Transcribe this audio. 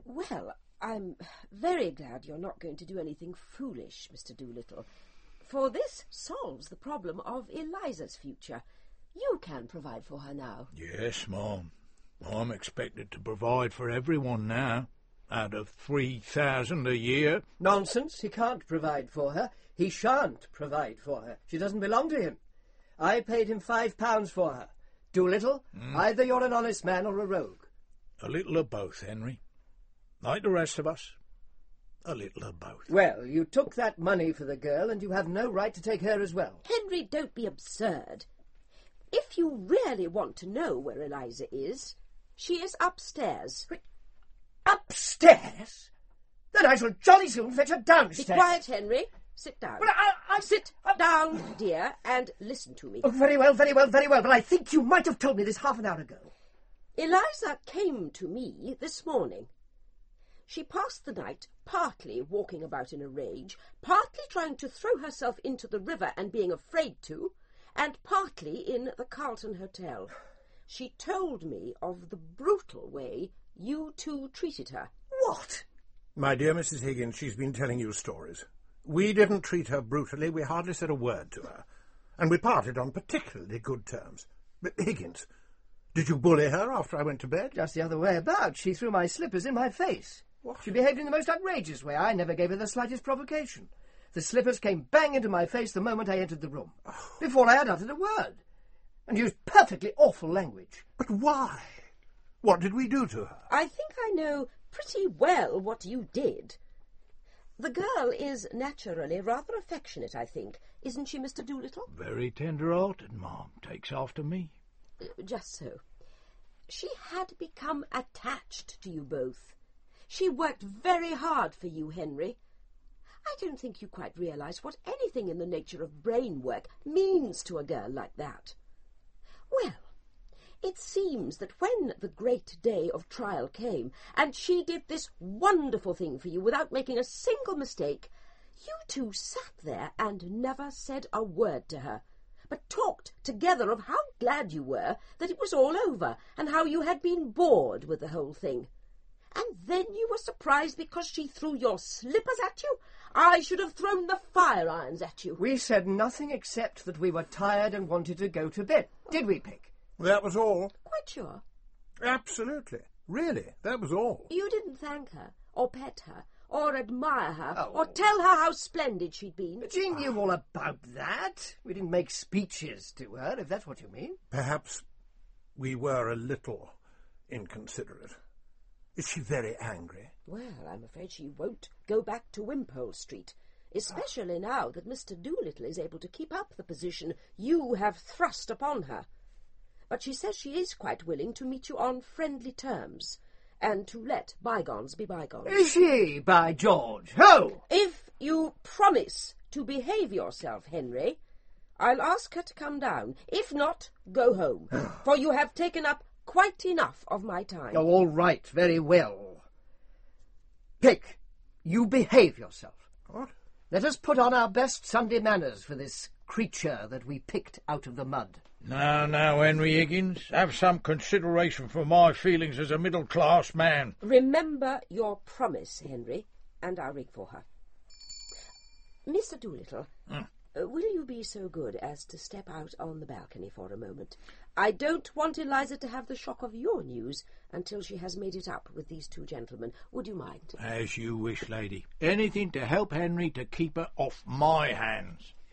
Well, I'm very glad you're not going to do anything foolish, Mr. Doolittle, for this solves the problem of Eliza's future. You can provide for her now. Yes, Ma'am. I'm expected to provide for everyone now, out of 3,000 a year. Nonsense. He can't provide for her. He shan't provide for her. She doesn't belong to him. I paid him £5 for her. Doolittle, either you're an honest man or a rogue. A little of both, Henry. Like the rest of us, a little of both. Well, you took that money for the girl, and you have no right to take her as well. Henry, don't be absurd. If you really want to know where Eliza is, she is upstairs. Upstairs? Then I shall jolly soon fetch her downstairs. Be quiet, Henry. Sit down. Well, Sit down, dear, and listen to me. Oh, very well, but I think you might have told me this half an hour ago. Eliza came to me this morning. She passed the night partly walking about in a rage, partly trying to throw herself into the river and being afraid to, and partly in the Carlton Hotel. She told me of the brutal way you two treated her. What? My dear Mrs. Higgins, she's been telling you stories. We didn't treat her brutally. We hardly said a word to her. And we parted on particularly good terms. But, Higgins, did you bully her after I went to bed? Just the other way about. She threw my slippers in my face. What? She behaved in the most outrageous way. I never gave her the slightest provocation. The slippers came bang into my face the moment I entered the room, before I had uttered a word, and used perfectly awful language. But why? What did we do to her? I think I know pretty well what you did. The girl is naturally rather affectionate, I think. Isn't she, Mr. Doolittle? Very tender-hearted, Ma'am. Takes after me. Just so. She had become attached to you both. She worked very hard for you, Henry. I don't think you quite realise what anything in the nature of brain work means to a girl like that. Well, it seems that when the great day of trial came, and she did this wonderful thing for you without making a single mistake, you two sat there and never said a word to her, but talked together of how glad you were that it was all over, and how you had been bored with the whole thing. And then you were surprised because she threw your slippers at you? I should have thrown the fire-irons at you. We said nothing except that we were tired and wanted to go to bed. Did we, Pick? That was all. Quite sure. Absolutely. Really, that was all. You didn't thank her, or pet her, or admire her, or tell her how splendid she'd been. But she knew all about that. We didn't make speeches to her, if that's what you mean. Perhaps we were a little inconsiderate. Is she very angry? Well, I'm afraid she won't go back to Wimpole Street, especially now that Mr. Doolittle is able to keep up the position you have thrust upon her. But she says she is quite willing to meet you on friendly terms, and to let bygones be bygones. Is she, by George? Ho! If you promise to behave yourself, Henry, I'll ask her to come down. If not, go home, for you have taken up quite enough of my time. Oh, all right, very well. Pick, you behave yourself. What? Let us put on our best Sunday manners for this creature that we picked out of the mud. Now, Henry Higgins, have some consideration for my feelings as a middle-class man. Remember your promise, Henry, and I'll ring for her. Mr. Doolittle, will you be so good as to step out on the balcony for a moment? I don't want Eliza to have the shock of your news until she has made it up with these two gentlemen. Would you mind? As you wish, lady. Anything to help Henry to keep her off my hands.